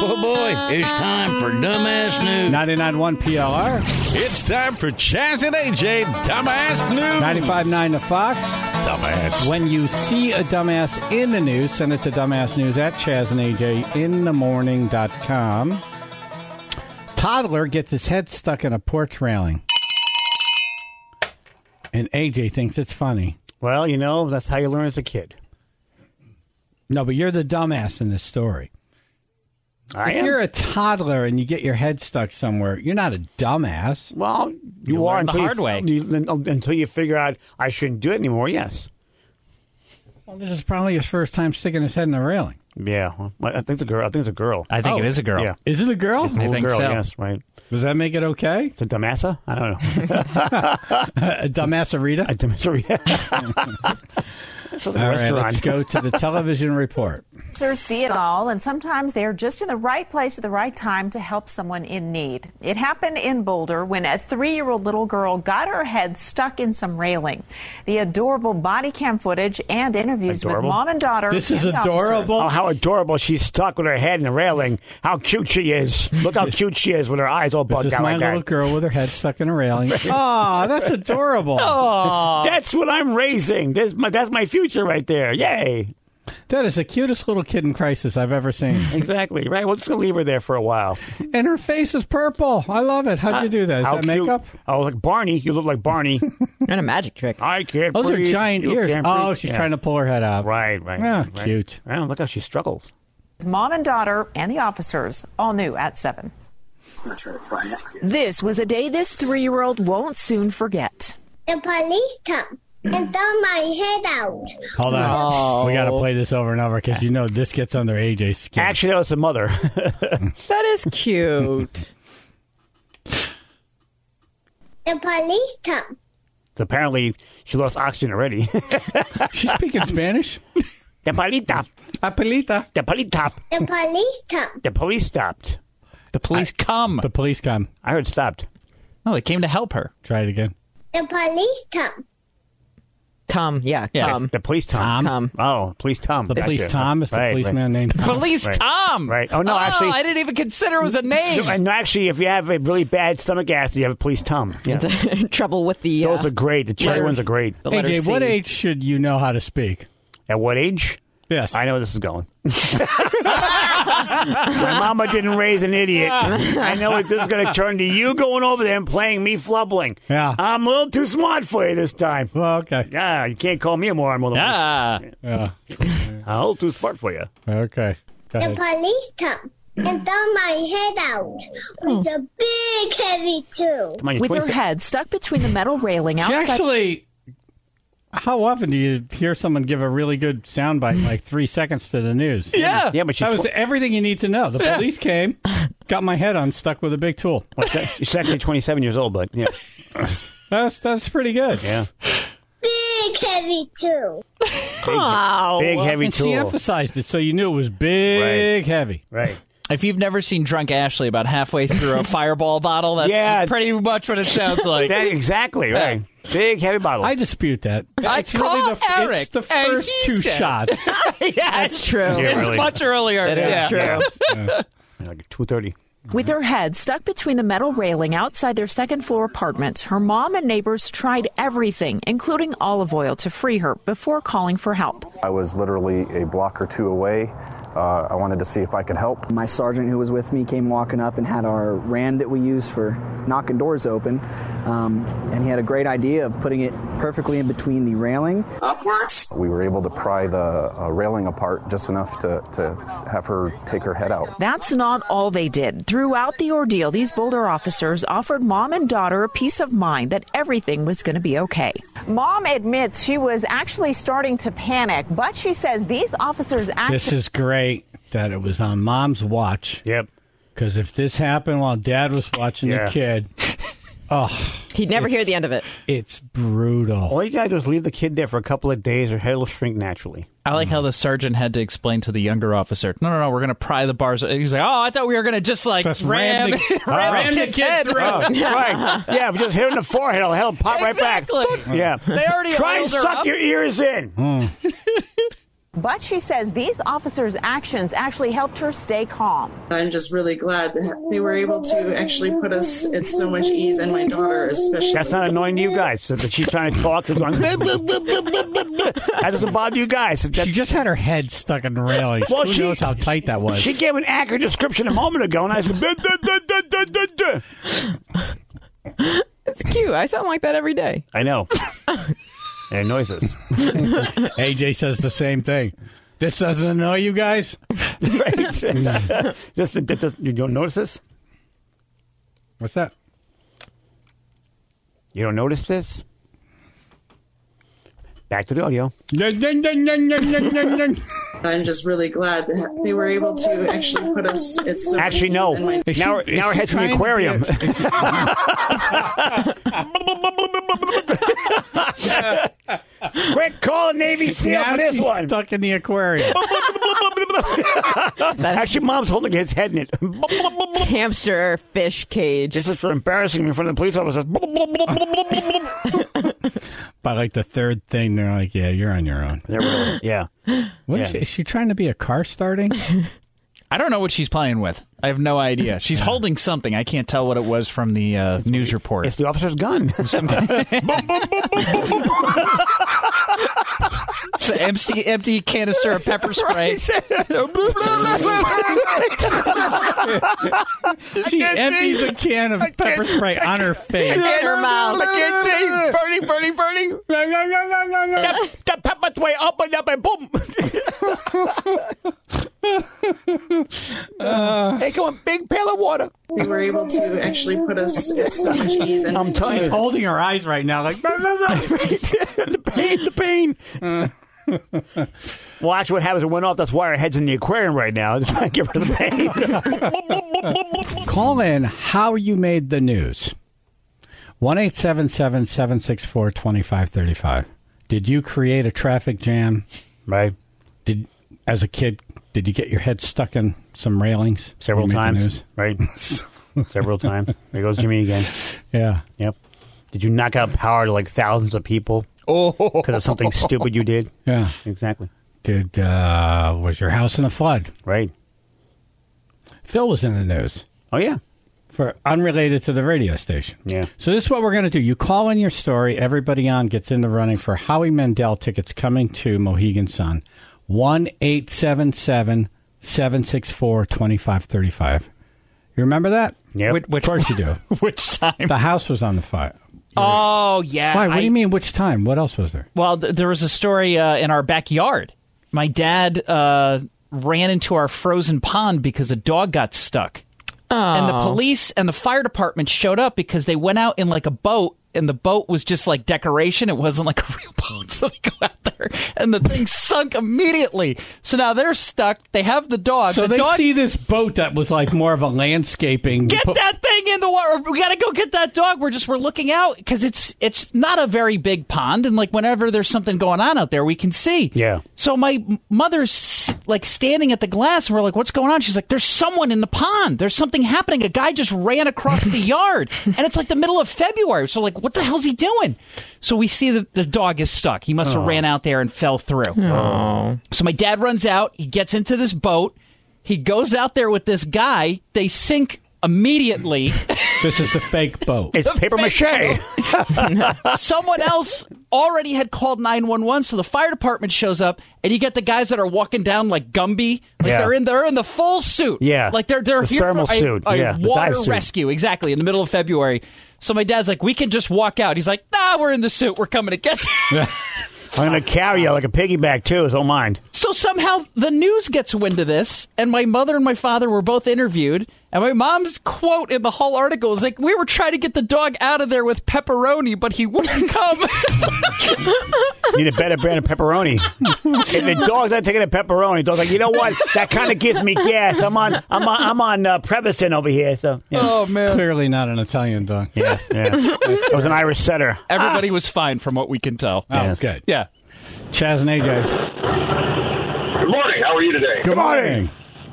Oh, boy, it's time for Dumbass News. 99.1 PLR. It's time for Chaz and AJ Dumbass News. 95.9 The Fox. Dumbass. When you see a dumbass in the news, send it to dumbassnews at ChazandAJinthemorning.com. Toddler gets his head stuck in a porch railing. And AJ thinks it's funny. Well, you know, that's how you learn as a kid. No, but you're the dumbass in this story. If you're a toddler and you get your head stuck somewhere, you're not a dumbass. Well, you are learn the hard way. Until you figure out I shouldn't do it anymore, yes. Well, this is probably his first time sticking his head in a railing. Yeah. Well, I think it's a girl. I think it's a girl. I think it is a girl. Yeah. Is it a girl? It's a I little think girl, so. yes, right. Does that make it okay? It's a dumbassa? I don't know. A dumbassarita? A dumbassa. All right, let's go to the television report. Officers see it all, and sometimes they're just in the right place at the right time to help someone in need. It happened in Boulder when a 3-year-old little girl got her head stuck in some railing. The adorable body cam footage and interviews with mom and daughter. This is adorable. Oh, how adorable. She's stuck with her head in the railing. How cute she is. Look how cute she is with her eyes all This bugged is out my like little that. girl with her head stuck in a railing. Oh, that's adorable. That's what I'm raising. That's my future right there. Yay. That is the cutest little kid in crisis I've ever seen. Exactly. Right. We're just going to leave her there for a while. And her face is purple. I love it. How'd you do that? Is How that cute. makeup? Oh, like Barney. You look like Barney. And a magic trick. I can't Those breathe. are giant You ears. can't Oh, breathe. she's Yeah. trying to pull her head out. Right. Oh, Right. cute. Well, look how she struggles. Mom and daughter and the officers, all new at 7. This was a day this 3-year-old won't soon forget. The police come and throw my head out. Hold on. We got to play this over and over because you know this gets under AJ's skin. Actually, that was the mother. That is cute. The police come. So apparently, she lost oxygen already. She's speaking Spanish. The polita. Apelita. The polita. The police come. The police stopped. The police come. The police come. I heard stopped. Oh, they came to help her. Try it again. The police come. Tom, Yeah. Tom. The police Tom. Tom. Oh, police Tom. The police Tom is the policeman named Tom. Police Right. Tom. Right. Oh, no, actually. I didn't even consider it was a name. And actually, if you have a really bad stomach acid, you have a police Tom. Yeah. Trouble with the... Those are great. The cherry letter- ones are great. the letter AJ, what C. age should you know how to speak? At what age? Yes. I know where this is going. My mama didn't raise an idiot. I know this is going to turn to you going over there and playing me flubbling. Yeah. I'm a little too smart for you this time. Well, okay. Yeah, you can't call me a moron. Ah. Yeah. I'm a little too smart for you. Okay. Go The ahead. police come and throw my head out with a big heavy tube. Come on, With her 26. head stuck between the metal railing She outside. actually, how often do you hear someone give a really good soundbite in like 3 seconds to the news? Yeah. Yeah, but she's, That was everything you need to know. The police came, got my head unstuck with a big tool. she's actually 27 years old, but yeah. That's pretty good. Yeah. Big heavy tube. Big, heavy And she tool. emphasized it so you knew it was big, heavy. Right. If you've never seen Drunk Ashley about halfway through a Fireball bottle, that's Yeah. pretty much what it sounds like. Exactly, right. Big, heavy bottle. I dispute that. I It's call the, Eric, it's the and first he two said- shots. That's true. Yeah, It's really. much earlier. It is Yeah. true. Like 2:30. With her head stuck between the metal railing outside their second-floor apartment, her mom and neighbors tried everything, including olive oil, to free her before calling for help. I was literally a block or two away. I wanted to see if I could help. My sergeant who was with me came walking up and had our ram that we use for knocking doors open. And he had a great idea of putting it perfectly in between the railing. We were able to pry the railing apart just enough to have her take her head out. That's not all they did. Throughout the ordeal, these Boulder officers offered mom and daughter a peace of mind that everything was going to be okay. Mom admits she was actually starting to panic, but she says these officers actually... This is great that it was on Mom's watch. Yep. Because if this happened while Dad was watching the kid, he'd never hear the end of it. It's brutal. All you got to do is leave the kid there for a couple of days, her head will shrink naturally. I like how the sergeant had to explain to the younger officer, no, we're going to pry the bars. He's like, I thought we were going to just like ram the kid's head. Right. Yeah, if you just hit her in the forehead, it'll pop right back. Exactly. Yeah. They already Try and oiled her suck up. your ears in. but she says these officers' actions actually helped her stay calm. I'm just really glad that they were able to actually put us at so much ease, and my daughter especially. That's not annoying to you guys. So that she's trying to talk. Going, that doesn't bother you guys. She just had her head stuck in the railings. Well, Who knows how tight that was? She gave an accurate description a moment ago, and I said, It's cute. I sound like that every day. I know. And it annoys us. AJ says the same thing. This doesn't annoy you guys? Right. You don't notice this? What's that? You don't notice this? Back to the audio. I'm just really glad that they were able to actually put us at so much Actually, ease, no. and my Now we're heading to the aquarium. Quick, call a Navy SEAL for this one. Stuck in the aquarium. Actually, Mom's holding his head in it. Hamster fish cage. This is for embarrassing me in front of the police officers. By like the third thing, they're like, yeah, you're on your own. They're really, yeah. What is she trying to be a car starting? I don't know what she's playing with. I have no idea. She's holding something. I can't tell what it was from the news report. It's the officer's gun. It's an empty canister of pepper spray. She empties a can of pepper spray on her face. In her mouth. I can't see. Burning. That pepper spray up and boom. Hey, come on, big pail of water. They were able to actually put us at so much ease, and I'm telling She's you. holding her eyes right now like, the pain. Well, actually, what happens? It went off. That's why our head's in the aquarium right now. Just trying to get rid of the pain. Call in how you made the news. 1-877-764-2535. Did you create a traffic jam? Right. As a kid, did you get your head stuck in some railings? Several You made the times. news? Right. Several times. There goes Jimmy again. Yeah. Yep. Did you knock out power to like thousands of people? Because of something stupid you did? Yeah. Exactly. Was your house in a flood? Right. Phil was in the news. Oh, yeah. For unrelated to the radio station. Yeah. So this is what we're going to do. You call in your story. Everybody on gets in the running for Howie Mandel tickets coming to Mohegan Sun. 1-877-764-2535. You remember that? Yeah. Of course you do. Which time? The house was on the fire. Oh, yeah. Why? What do you mean, which time? What else was there? Well, there was a story in our backyard. My dad ran into our frozen pond because a dog got stuck. And the police and the fire department showed up because they went out in like a boat, and the boat was just like decoration. It wasn't like a real boat. So they go out there, and the thing sunk immediately. So now they're stuck. They have the dog. So the dog, see this boat that was like more of a landscaping. Get that thing in the water. We got to go get that dog. We're looking out because it's not a very big pond, and like whenever there's something going on out there, we can see. Yeah. So my mother's like standing at the glass, and we're like, "What's going on?" She's like, "There's someone in the pond. There's something happening. A guy just ran across the yard, and it's like the middle of February. So like, what the hell's he doing?" So we see that the dog is stuck. He must have ran out there and fell through. Oh. So my dad runs out. He gets into this boat. He goes out there with this guy. They sink immediately. This is the fake boat. It's paper mache. Someone else already had called 911, so the fire department shows up, and you get the guys that are walking down like Gumby. Like Yeah. they're in the full suit. Yeah. Like they're The here thermal for suit. a Yeah, the water dive suit. rescue. Exactly, in the middle of February. So my dad's like, "We can just walk out." He's like, "Nah, we're in the suit. We're coming to get you." I'm going to carry you like a piggyback, too, so don't mind. So somehow the news gets wind of this, and my mother and my father were both interviewed, and my mom's quote in the whole article is like, "We were trying to get the dog out of there with pepperoni, but he wouldn't come." Need a better brand of pepperoni. If the dog's not taking a pepperoni, the dog's like, you know what? That kind of gives me gas. I'm on Prevacin over here. So yeah. Oh man, Clearly not an Italian dog. Yes. It was an Irish setter. everybody was fine from what we can tell. Oh, Yes. good. Yeah. Chaz and AJ. Good morning. How are you today? Good morning.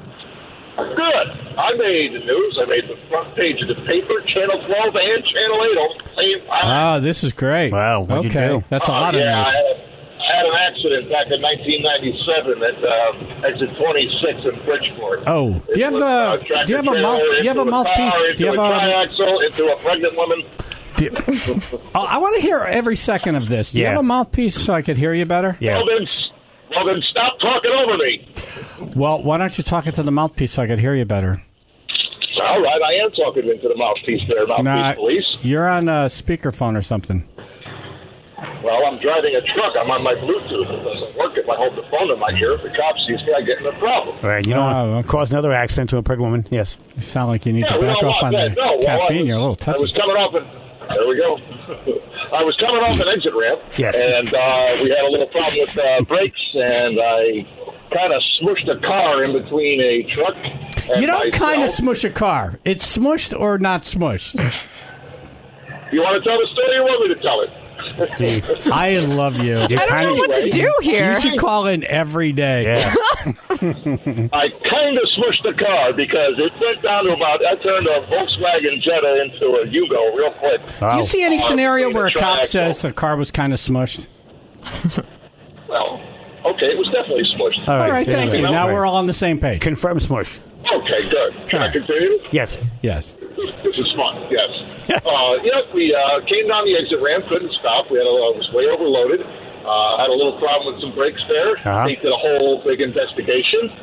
Good. I made the news. I made the front page of the paper, Channel 12 and Channel 8 all at the same time. Oh, this is great. Wow, what'd you okay. do? That's a lot of I news. had an accident back in 1997 at exit 26 in Bridgeport. Oh, do you have a mouthpiece? Do you have a triaxle into a pregnant woman? I want to hear every second of this. Do you have a mouthpiece so I could hear you better? Yeah. Well, then stop talking over me. Well, why don't you talk into the mouthpiece so I could hear you better? All right, I am talking into the mouthpiece there, police. You're on a speakerphone or something. Well, I'm driving a truck. I'm on my Bluetooth. It doesn't work if I hold the phone in my ear. If the cop sees me, I get in a problem. All right, you don't cause another accident to a pregnant woman. Yes. You sound like you need to back off on the caffeine. You're a little touchy. I was coming off there we go. I was coming off an exit ramp, and we had a little problem with brakes, and I kind of smushed a car in between a truck and You don't myself. kind of smush a car. It's smushed or not smushed. You want to tell the story or want me to tell it? I love you. I don't know what to do here. You should call in every day. Yeah. I kind of smushed the car because it went down to I turned a Volkswagen Jetta into a Yugo real quick. Do you see any scenario where a cop says a car was kind of smushed? Well, okay, it was definitely smushed. All right, thank you. Now we're all on the same page. Confirm smush. Okay, good. Can I continue? Yes. Yes. This is fun, yes. We came down the exit ramp, couldn't stop. I was way overloaded. Had a little problem with some brakes there. They did a whole big investigation.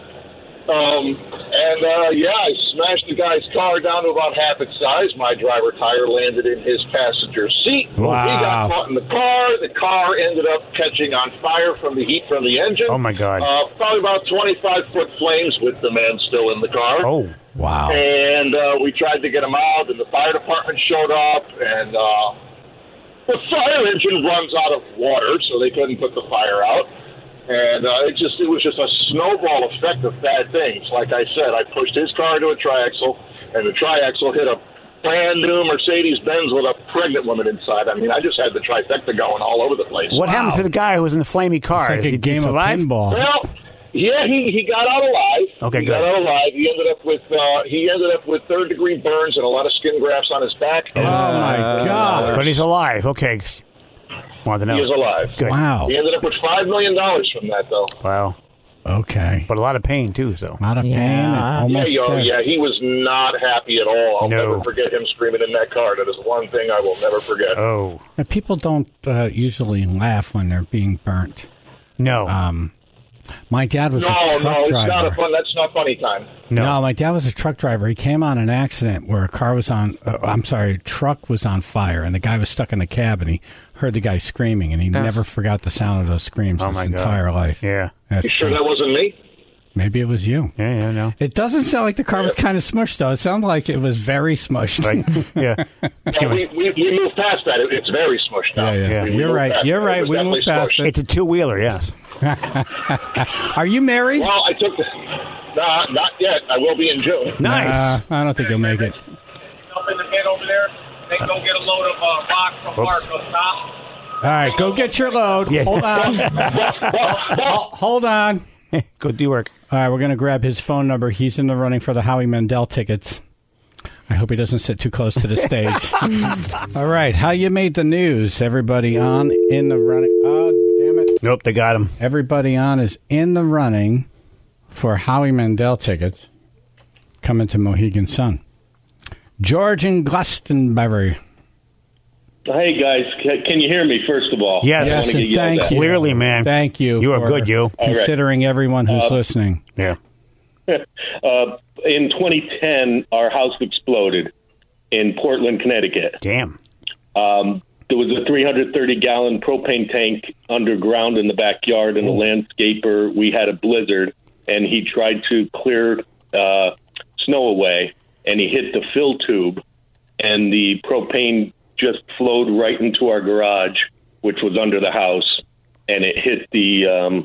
I smashed the guy's car down to about half its size. My driver tire landed in his passenger seat. Wow. He got caught in the car. The car ended up catching on fire from the heat from the engine. Oh, my God. Probably about 25-foot flames with the man still in the car. Oh, wow. And we tried to get him out, and the fire department showed up, and the fire engine runs out of water, so they couldn't put the fire out. And it was just a snowball effect of bad things. Like I said, I pushed his car into a triaxle, and the triaxle hit a brand new Mercedes-Benz with a pregnant woman inside. I mean, I just had the trifecta going all over the place. What happened to the guy who was in the flamey car? It's like a Did he game of survive? pinball. Well, yeah, he got out alive. Okay, he good. got out alive. He ended up with third-degree burns and a lot of skin grafts on his back. Oh, my God. But he's alive. Okay. Wanted to know. He is alive. Good. Wow. He ended up with $5 million from that, though. Wow. Okay. But a lot of pain, too, so. A lot of pain. And almost dead. Yeah, he was not happy at all. I'll No. never forget him screaming in that car. That is one thing I will never forget. Oh. And people don't usually laugh when they're being burnt. No. My dad was a truck it's driver. that's not funny time. No, my dad was a truck driver. He came on an accident where a truck was on fire, and the guy was stuck in the cab, and he heard the guy screaming, and he never forgot the sound of those screams his entire life. Yeah. You sure that wasn't me? Maybe it was you. Yeah, no. It doesn't sound like the car was kind of smushed, though. It sounded like it was very smushed. Yeah. Well, we moved past that. It's very smushed now. Yeah. We You're moved right. past You're that. right. It was We moved definitely past smushed. it. It's a two-wheeler, yes. Are you married? Well, I took not yet. I will be in June. Nice. I don't think you'll make it. Up in the pit over there. They go get a load of rock from Mark up top. All right, go get your load. Yeah. Hold on. Hold on. Go do work. All right, we're going to grab his phone number. He's in the running for the Howie Mandel tickets. I hope he doesn't sit too close to the stage. All right, how you made the news? Everybody on in the running. Oh, damn it. Nope, they got him. Everybody on is in the running for Howie Mandel tickets coming to Mohegan Sun. George in Glastonbury. Hey, guys, can you hear me, first of all? Yes, I wanna get and thank that. you. Clearly, man. Thank you. You are for good, you. Considering everyone who's listening. Yeah. In 2010, our house exploded in Portland, Connecticut. Damn. There was a 330-gallon propane tank underground in the backyard, and a landscaper, we had a blizzard, and he tried to clear snow away, and he hit the fill tube, and the propane just flowed right into our garage, which was under the house, and it hit the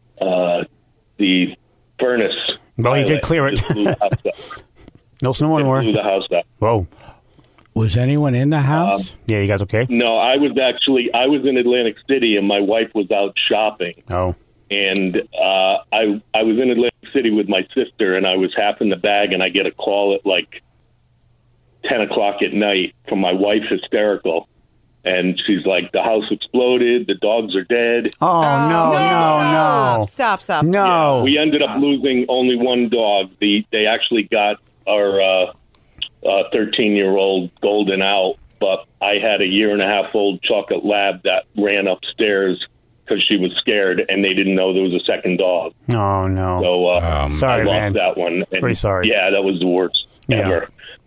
furnace. Well, he did clear it. Just blew the house up. No snow anymore. Blew the house up. Whoa. Was anyone in the house? Yeah, you guys okay? No, I was in Atlantic City, and my wife was out shopping. Oh. And I was in Atlantic City with my sister, and I was half in the bag, and I get a call at like 10 o'clock at night from my wife, hysterical. And she's like, the house exploded. The dogs are dead. Oh, no. Stop. No. Yeah, we ended up losing only one dog. They actually got our 13-year-old Golden out, but I had a 1.5-year-old chocolate lab that ran upstairs because she was scared, and they didn't know there was a second dog. Oh, no. So sorry, I lost man. that one. And, Pretty sorry. Yeah, that was the worst ever.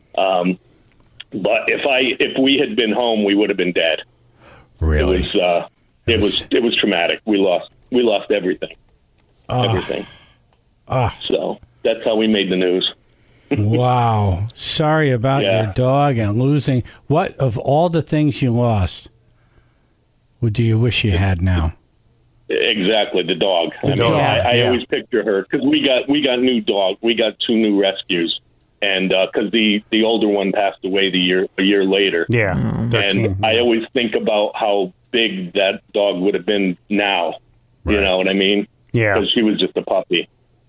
But if we had been home, we would have been dead. Really? It was traumatic. We lost everything. Everything. So that's how we made the news. Wow. Sorry about your dog and losing. What of all the things you lost, what do you wish you had now? Exactly, the dog. I always picture her because we got new dog. We got 2 new rescues, and because the older one passed away a year later. Yeah, and I always think about how big that dog would have been now. Right. You know what I mean? Yeah, because she was just a puppy.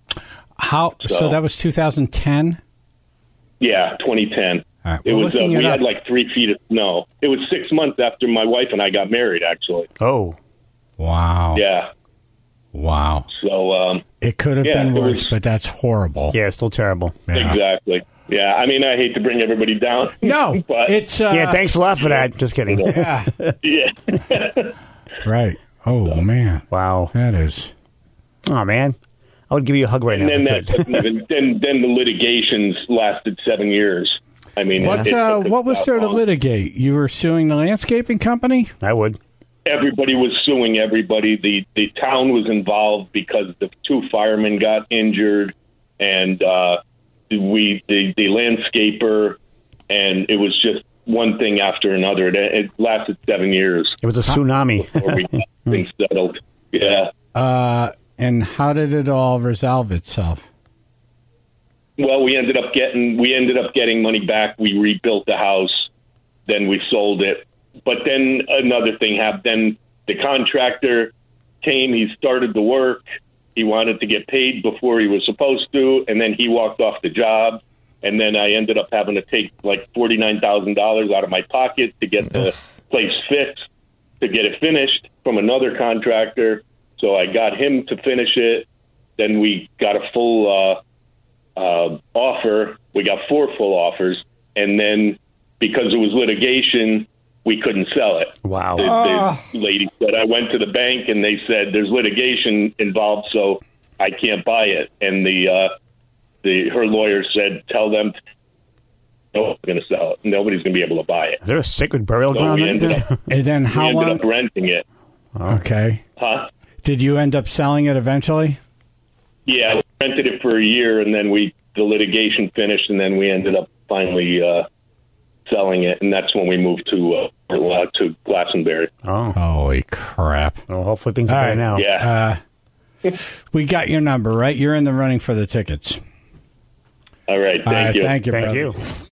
So that was 2010. Yeah, 2010. Right, it was. We had like 3 feet of snow. It was 6 months after my wife and I got married. Actually. Oh. Wow. Yeah. Wow. So it could have been worse, but that's horrible. Yeah, it's still terrible. Yeah. Exactly. Yeah. I mean, I hate to bring everybody down. No, but it's yeah. Thanks a lot for that. Just kidding. Yeah. Yeah. Right. Oh man. Wow. That is. Oh man. I would give you a hug right now. And then the litigations lasted 7 years. I mean, what was there to litigate? You were suing the landscaping company? I would. Everybody was suing everybody. The town was involved because the 2 firemen got injured, and the landscaper, and it was just one thing after another. It lasted 7 years. It was a tsunami before we got things settled. Yeah. And how did it all resolve itself? Well, we ended up getting money back. We rebuilt the house, then we sold it. But then another thing happened. Then the contractor came. He started the work. He wanted to get paid before he was supposed to, and then he walked off the job. And then I ended up having to take like $49,000 out of my pocket to get the place fixed, to get it finished from another contractor. So I got him to finish it. Then we got a full offer. We got 4 full offers. And then because it was litigation, we couldn't sell it. Wow. The lady said, I went to the bank and they said there's litigation involved, so I can't buy it. And her lawyer said, tell them no, we're going to sell it. Nobody's going to be able to buy it. Is there a sacred burial ground? And then how long? We ended up renting it. Okay. Huh? Did you end up selling it eventually? Yeah, we rented it for a year, and then the litigation finished, and then we ended up finally selling it, and that's when we moved to Glastonbury. Oh, holy crap! Well, hopefully things are better now. Yeah, we got your number, right? You're in the running for the tickets. All right, thank you. Thank you, brother. Thank you.